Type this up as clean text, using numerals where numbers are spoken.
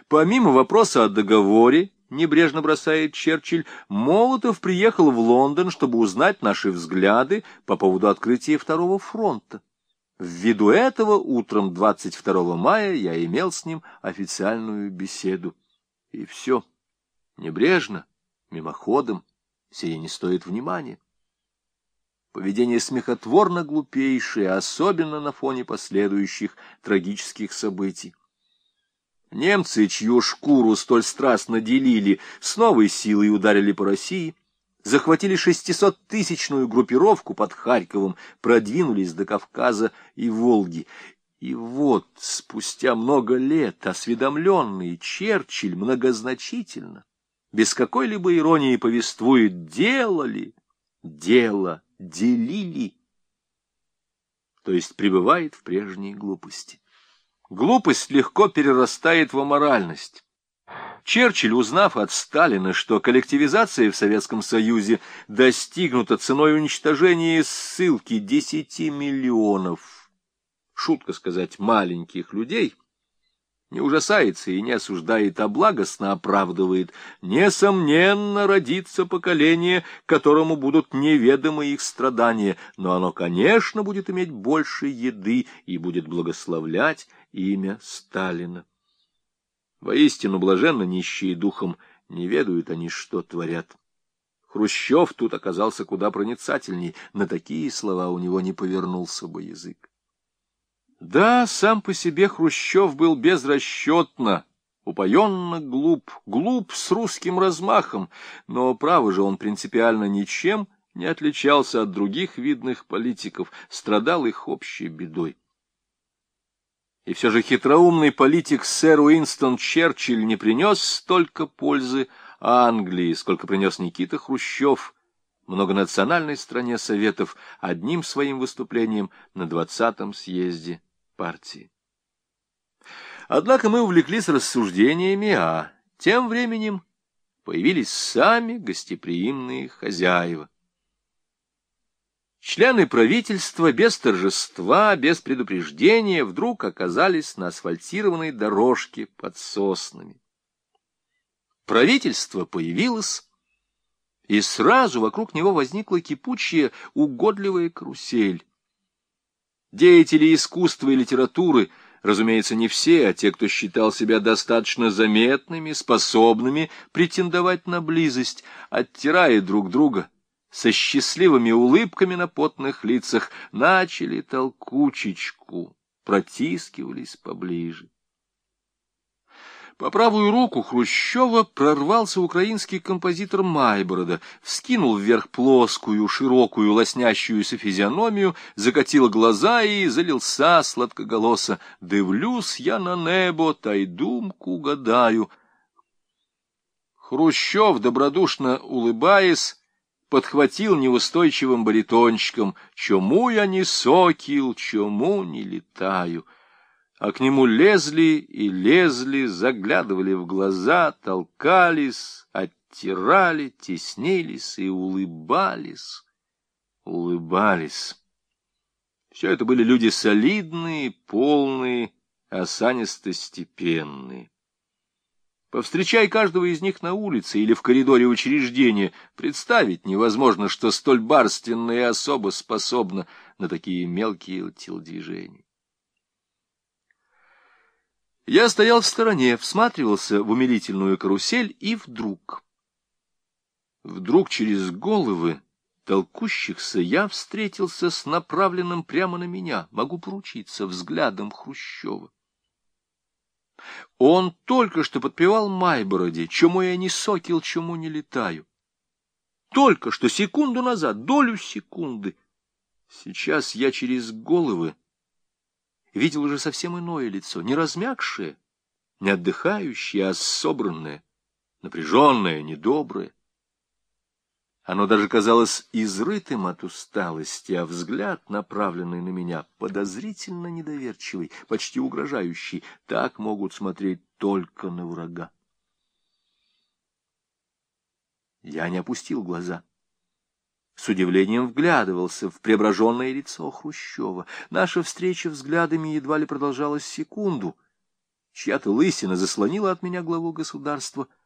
Помимо вопроса о договоре, небрежно бросает Черчилль, Молотов приехал в Лондон, чтобы узнать наши взгляды по поводу открытия Второго фронта. Ввиду этого утром 22 мая я имел с ним официальную беседу. И все. Небрежно, мимоходом, сие не стоит внимания. Поведение смехотворно глупейшее, особенно на фоне последующих трагических событий. Немцы, чью шкуру столь страстно делили, с новой силой ударили по России, захватили 600-тысячную группировку под Харьковом, продвинулись до Кавказа и Волги. И вот, спустя много лет, осведомленный Черчилль многозначительно, без какой-либо иронии повествует: делали, дело делили, то есть пребывает в прежней глупости. Глупость легко перерастает в аморальность. Черчилль, узнав от Сталина, что коллективизация в Советском Союзе достигнута ценой уничтожения ссылки 10 миллионов, шутка сказать, маленьких людей, не ужасается и не осуждает, а благостно оправдывает: несомненно, родится поколение, которому будут неведомы их страдания, но оно, конечно, будет иметь больше еды и будет благословлять имя Сталина. Воистину блаженно нищие духом, не ведают они, что творят. Хрущев тут оказался куда проницательней, на такие слова у него не повернулся бы язык. Да, сам по себе Хрущев был безрасчетно, упоенно глуп, глуп с русским размахом, но, право же, он принципиально ничем не отличался от других видных политиков, страдал их общей бедой. И все же хитроумный политик сэр Уинстон Черчилль не принес столько пользы Англии, сколько принес Никита Хрущев многонациональной стране Советов одним своим выступлением на 20-м съезде партии. Однако мы увлеклись рассуждениями, а тем временем появились сами гостеприимные хозяева. Члены правительства без торжества, без предупреждения вдруг оказались на асфальтированной дорожке под соснами. Правительство появилось, и сразу вокруг него возникла кипучая, угодливая карусель. Деятели искусства и литературы, разумеется, не все, а те, кто считал себя достаточно заметными, способными претендовать на близость, оттирая друг друга, со счастливыми улыбками на потных лицах, начали толкучечку, протискивались поближе. По правую руку Хрущева прорвался украинский композитор Майборода, вскинул вверх плоскую, широкую, лоснящуюся физиономию, закатил глаза и залился сладкоголосо: «Дивлюсь я на небо, та й думку гадаю». Хрущев, добродушно улыбаясь, подхватил неустойчивым баритончиком: «Чому я не сокіл, чому не летаю?» А к нему лезли и лезли, заглядывали в глаза, толкались, оттирали, теснились и улыбались, улыбались. Все это были люди солидные, полные, осанисто-степенные. Повстречай каждого из них на улице или в коридоре учреждения, представить невозможно, что столь барственная особа способна на такие мелкие телодвижения. Я стоял в стороне, всматривался в умилительную карусель, и вдруг через головы толкущихся я встретился с направленным прямо на меня, могу поручиться, взглядом Хрущева. Он только что подпевал Майбороде: «Чему я не сокіл, чему не летаю». Только что, секунду назад, долю секунды. Сейчас я через головы видел уже совсем иное лицо, не размягшее, не отдыхающее, а собранное, напряженное, недоброе. Оно даже казалось изрытым от усталости, а взгляд, направленный на меня, подозрительно недоверчивый, почти угрожающий. Так могут смотреть только на врага. Я не опустил глаза. С удивлением вглядывался в преображенное лицо Хрущева. Наша встреча взглядами едва ли продолжалась секунду. Чья-то лысина заслонила от меня главу государства,